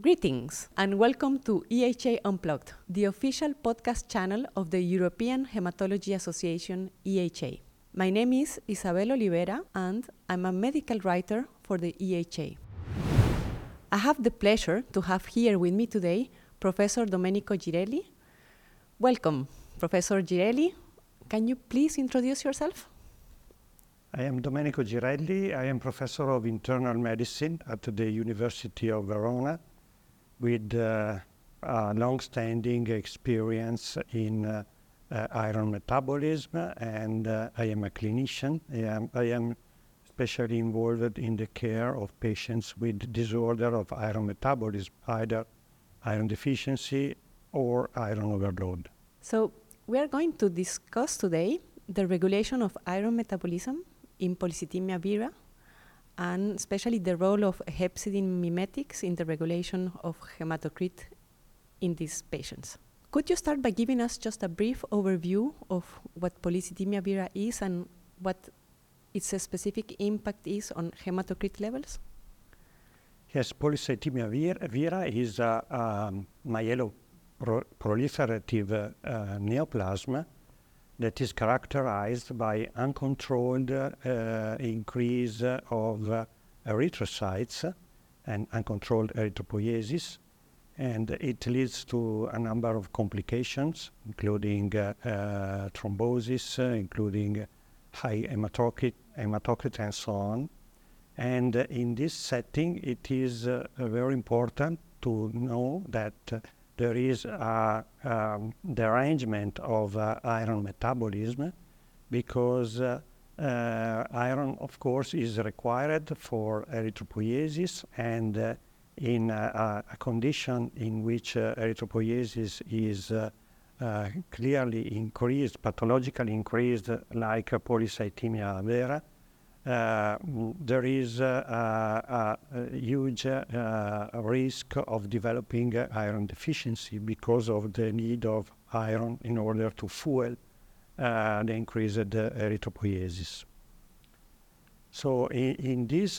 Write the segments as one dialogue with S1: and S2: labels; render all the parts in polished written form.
S1: Greetings and welcome to EHA Unplugged, the official podcast channel of the European Hematology Association, EHA. My name is Isabel Olivera and I'm a medical writer for the EHA. I have the pleasure to have here with me today Professor Domenico Girelli. Welcome, Professor Girelli. Can you please introduce yourself?
S2: I am Domenico Girelli. I am professor of internal medicine at the University of Verona with a long-standing experience in iron metabolism, and I am a clinician. I am especially involved in the care of patients with disorder of iron metabolism, either iron deficiency or iron overload.
S1: So we are going to discuss today the regulation of iron metabolism in polycythemia vera, and especially the role of hepcidin mimetics in the regulation of hematocrit in these patients. Could you start by giving us just a brief overview of what polycythemia vera is and what its specific impact is on hematocrit levels?
S2: Yes, polycythemia vera is a myeloproliferative neoplasm that is characterized by uncontrolled increase of erythrocytes and uncontrolled erythropoiesis, and it leads to a number of complications, including thrombosis, including high hematocrit, and so on. And in this setting, it is very important to know that there is the arrangement of iron metabolism, because iron, of course, is required for erythropoiesis, and in a condition in which erythropoiesis is clearly increased, pathologically increased, like polycythemia vera, there is a huge risk of developing iron deficiency because of the need of iron in order to fuel the increased erythropoiesis. So in this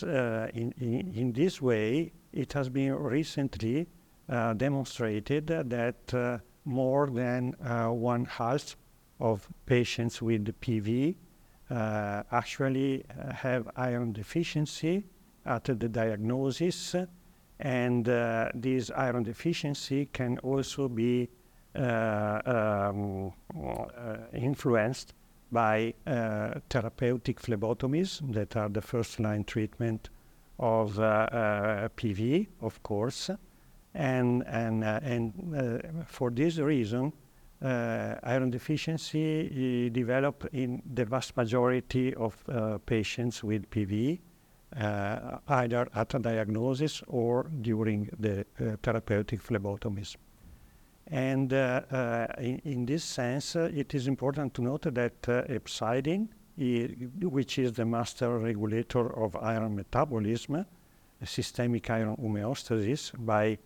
S2: way, it has been recently demonstrated that more than one half of patients with PV actually have iron deficiency at the diagnosis, and this iron deficiency can also be influenced by therapeutic phlebotomies that are the first-line treatment of PV, of course, and for this reason, iron deficiency develop in the vast majority of patients with PV, either at a diagnosis or during the therapeutic phlebotomies. And in this sense, it is important to note that hepcidin, which is the master regulator of iron metabolism, systemic iron homeostasis, by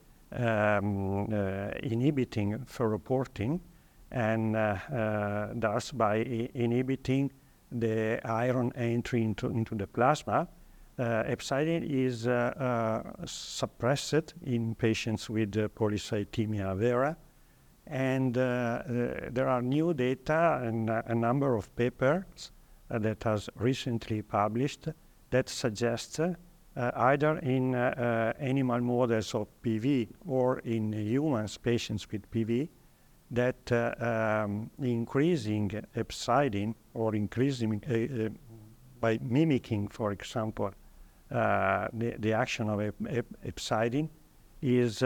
S2: inhibiting ferroportin, and thus by inhibiting the iron entry into the plasma, hepcidin is suppressed in patients with polycythemia vera, and there are new data and a number of papers that has recently published that suggest either in animal models of PV or in humans, patients with PV, that increasing hepcidin, or increasing by mimicking, for example, the action of hepcidin, is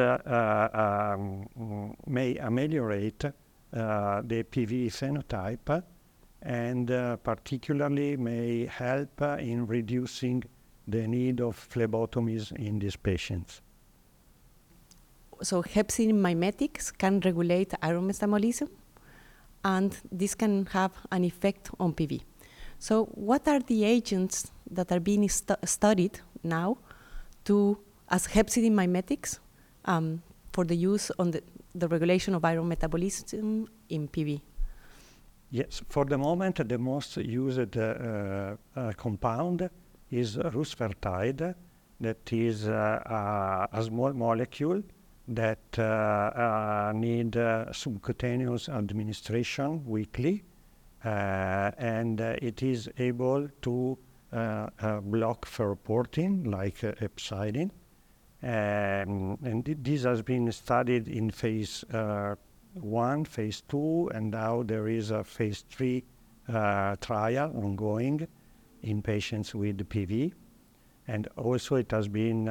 S2: may ameliorate the PV phenotype, and particularly may help in reducing the need of phlebotomies in these patients.
S1: So hepcidin mimetics can regulate iron metabolism, and this can have an effect on PV. So what are the agents that are being studied now as hepcidin mimetics for the use on the regulation of iron metabolism in PV?
S2: Yes, for the moment, the most used compound is rusfertide, that is a small molecule that need subcutaneous administration weekly, and it is able to block ferroportin like hepcidin. And this has been studied in phase 1, phase 2, and now there is a phase 3 trial ongoing in patients with PV. And also it has been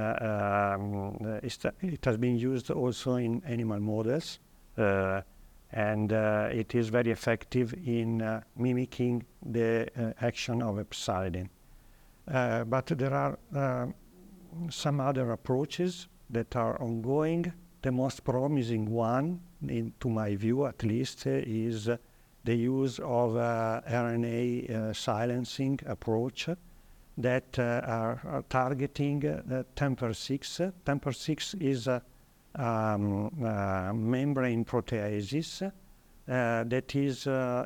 S2: used also in animal models, and it is very effective in mimicking the action of hepcidin. But there are some other approaches that are ongoing. The most promising one, to my view at least, is the use of RNA silencing approach that are targeting TMPRSS6. TMPRSS6 is a membrane proteases that is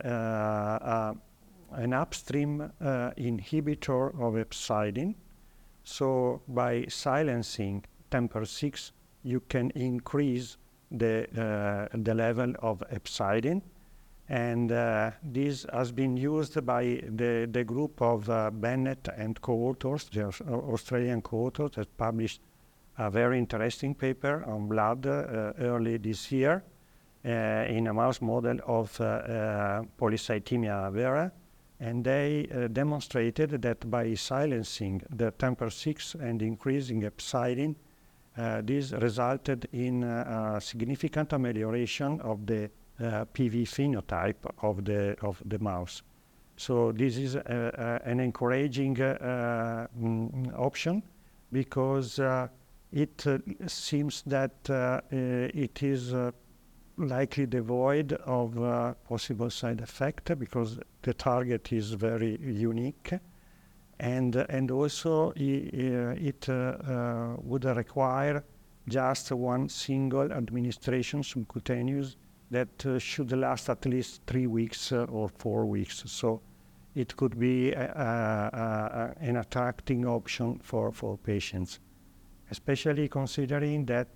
S2: an upstream inhibitor of hepcidin. So by silencing TMPRSS6, you can increase the level of hepcidin. And this has been used by the group of Bennett and co-authors, the Australian co-authors, that published a very interesting paper on blood early this year in a mouse model of polycythemia vera. And they demonstrated that by silencing the TMPRSS6 and increasing hepcidin, this resulted in a significant amelioration of the PV phenotype of the mouse. So this is an encouraging option, because it seems that it is likely devoid of possible side effect, because the target is very unique, and also it would require just one single administration subcutaneous that should last at least 3 weeks or 4 weeks. So it could be an attracting option for patients, especially considering that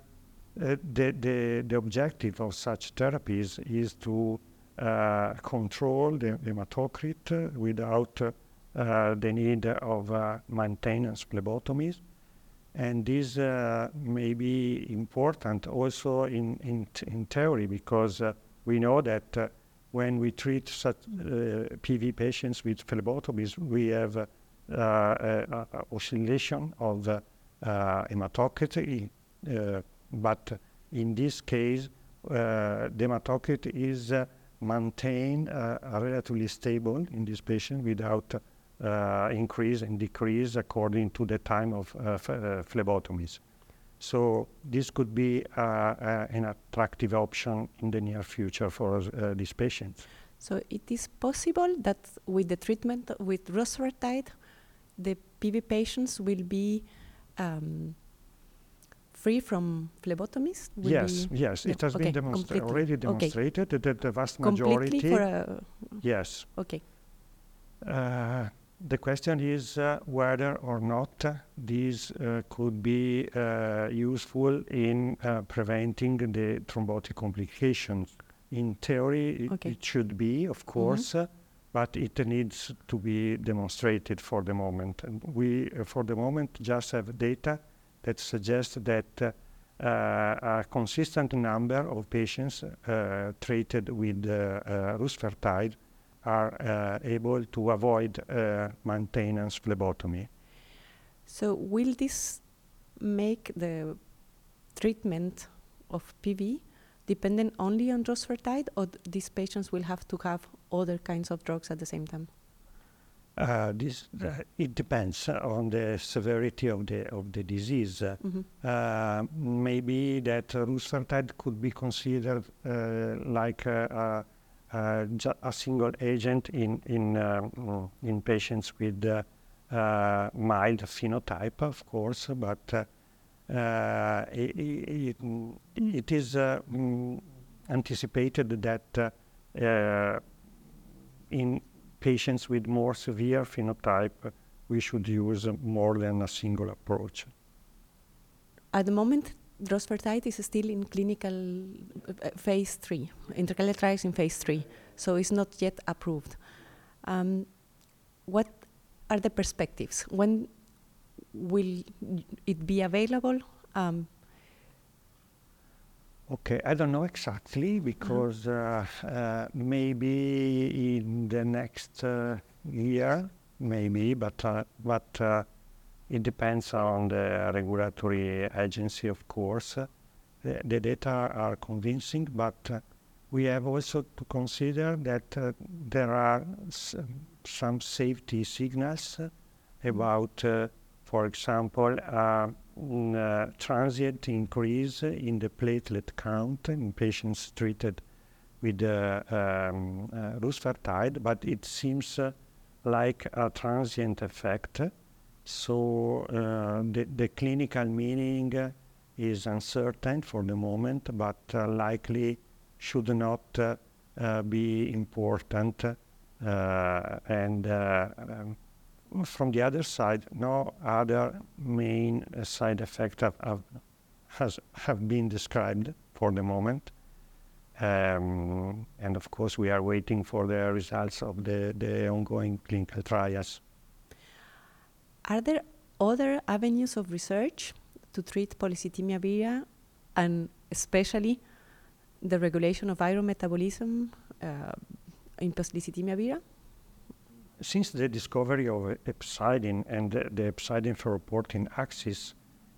S2: the objective of such therapies is to control the hematocrit without the need of maintenance phlebotomies. And this may be important also in theory, because we know that when we treat such PV patients with phlebotomies, we have oscillation of hematocrit, but in this case, the hematocrit is maintained relatively stable in this patient without increase and decrease according to the time of phlebotomies. So this could be an attractive option in the near future for these patients.
S1: So it is possible that with the treatment with rusfertide, the PV patients will be free from phlebotomies?
S2: Yes. It has been already demonstrated that the vast majority.
S1: Completely
S2: Yes.
S1: Okay.
S2: The question is whether or not these could be useful in preventing the thrombotic complications. In theory, it should be, of course, but it needs to be demonstrated for the moment. And we, for the moment, just have data that suggests that a consistent number of patients treated with rusfertide are able to avoid maintenance phlebotomy.
S1: So will this make the treatment of PV dependent only on rusfertide, or these patients will have to have other kinds of drugs at the same time?
S2: It depends on the severity of the disease. Maybe that rusfertide could be considered like a single agent in patients with mild phenotype, of course, but it is anticipated that in patients with more severe phenotype, we should use more than a single approach.
S1: At the moment, Rusfertide is still in clinical phase 3, intercalary trials in phase 3, so it's not yet approved. What are the perspectives? When will it be available?
S2: Okay, I don't know exactly because maybe in the next year, maybe, but it depends on the regulatory agency, of course. The data are convincing, but we have also to consider that there are some safety signals about, for example, transient increase in the platelet count in patients treated with rusfertide, but it seems like a transient effect. So the clinical meaning is uncertain for the moment, but likely should not be important. From the other side, no other main side effect have been described for the moment. And of course, we are waiting for the results of the ongoing clinical trials.
S1: Are there other avenues of research to treat polycythemia vera, and especially the regulation of iron metabolism in polycythemia vera?
S2: Since the discovery of hepcidin and the hepcidin ferroportin axis,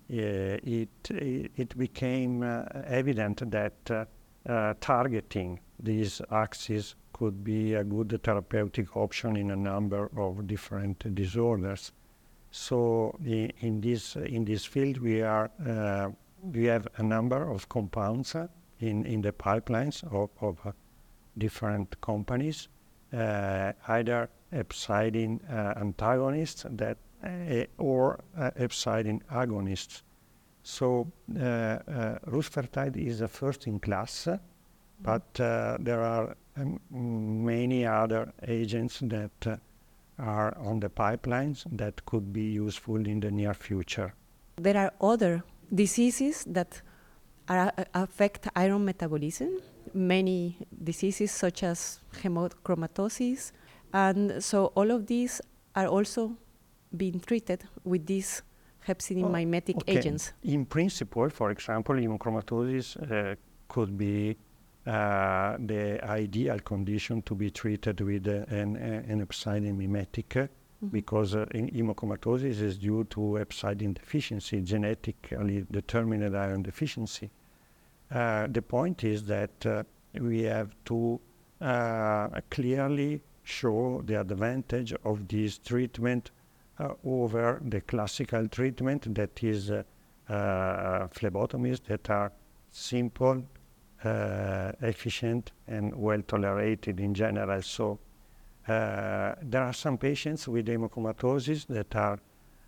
S2: it became evident that targeting these axes could be a good therapeutic option in a number of different disorders. So in this field, we have a number of compounds in the pipelines of different companies, either hepcidin antagonists or hepcidin agonists. So rusfertide is a first-in-class, but there are many other agents that are on the pipelines that could be useful in the near future.
S1: There are other diseases that affect iron metabolism, many diseases such as hemochromatosis, and so all of these are also being treated with these hepcidin mimetic agents.
S2: In principle, for example, hemochromatosis could be the ideal condition to be treated with an hepcidin mimetic, because hemochromatosis is due to hepcidin deficiency, genetically determined iron deficiency. The point is that we have to clearly show the advantage of this treatment over the classical treatment, that is phlebotomies that are simple, efficient, and well tolerated in general. So there are some patients with hemochromatosis that are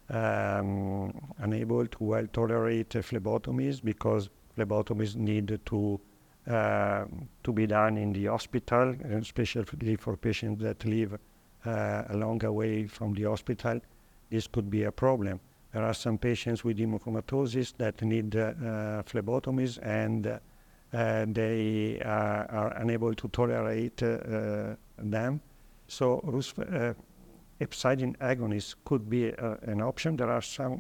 S2: unable to well tolerate phlebotomies, because phlebotomies need to be done in the hospital, especially for patients that live a long way from the hospital. This could be a problem. There are some patients with hemochromatosis that need phlebotomies, and they are unable to tolerate them. So hepcidin agonists could be an option. There are some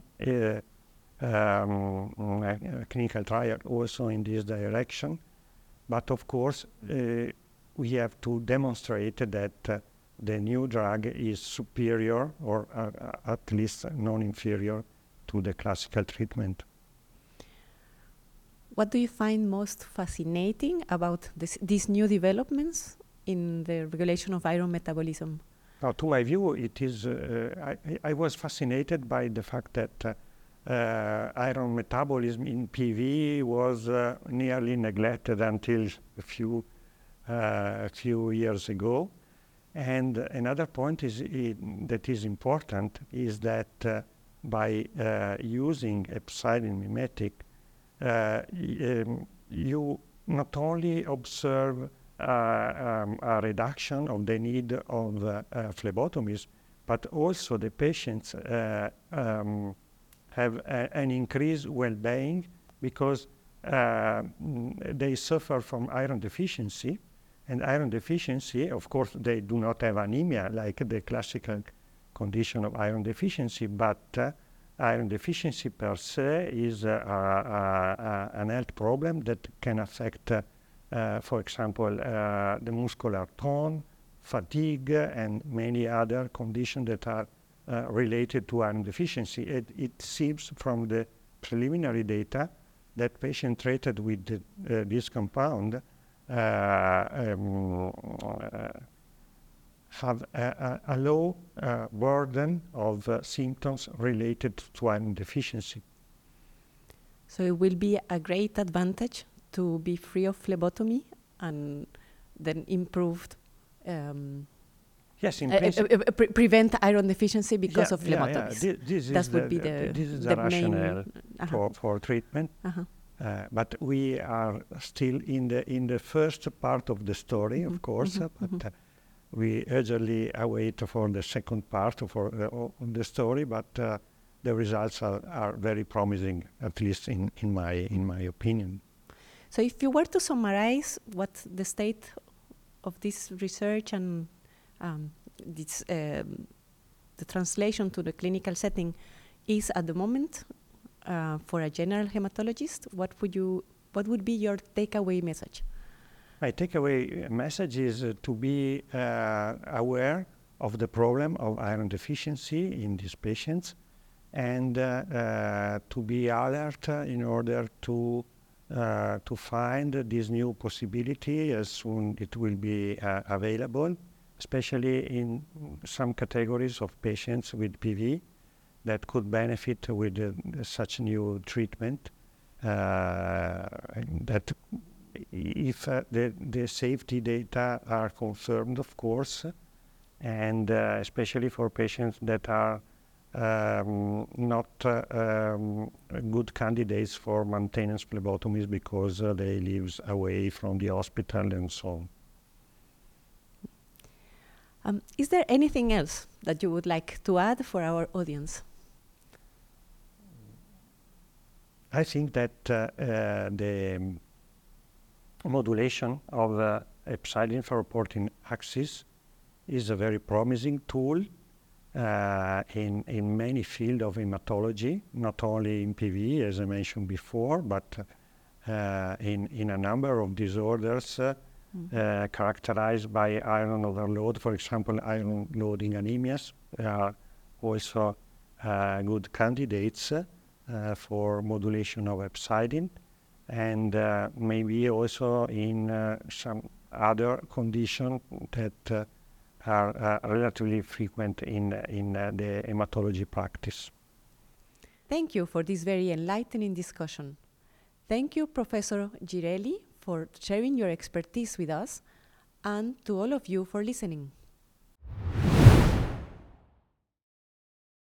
S2: clinical trials also in this direction. But of course, we have to demonstrate that the new drug is superior, or at least non-inferior, to the classical treatment.
S1: What do you find most fascinating about these new developments in the regulation of iron metabolism?
S2: Now, to my view, it is. I was fascinated by the fact that iron metabolism in PV was nearly neglected until a few years ago. And another point that is important is that by using hepcidin mimetic, you not only observe a reduction of the need of phlebotomies, but also the patients have an increased well-being because they suffer from iron deficiency, and iron deficiency, of course, they do not have anemia like the classical condition of iron deficiency, but iron deficiency per se is an health problem that can affect, for example, the muscular tone, fatigue, and many other conditions that are related to iron deficiency. It seems from the preliminary data that patients treated with this compound have a low burden of symptoms related to iron deficiency.
S1: So it will be a great advantage to be free of phlebotomy and then improved
S2: yes, in
S1: prevent iron deficiency because of phlebotomies.
S2: This would be the rationale for treatment. But we are still in the first part of the story, of course, but we urgently await for the second part of the story, but the results are very promising, at least in my opinion.
S1: So if you were to summarize what the state of this research and the translation to the clinical setting is at the moment for a general hematologist, what would be your takeaway message?
S2: My takeaway message is to be aware of the problem of iron deficiency in these patients, and to be alert in order to find this new possibility as soon it will be available, especially in some categories of patients with PV that could benefit with such new treatment. That if the safety data are confirmed, of course, and especially for patients that are not good candidates for maintenance phlebotomies because they live away from the hospital and so
S1: on. Is there anything else that you would like to add for our audience?
S2: I think that the modulation of hepcidin for reporting axis is a very promising tool in many fields of hematology, not only in PV, as I mentioned before, but in a number of disorders characterized by iron overload. For example, iron-loading anemias are also good candidates for modulation of hepcidin, and maybe also in some other conditions that are relatively frequent in the hematology practice.
S1: Thank you for this very enlightening discussion. Thank you, Professor Girelli, for sharing your expertise with us, and to all of you for listening.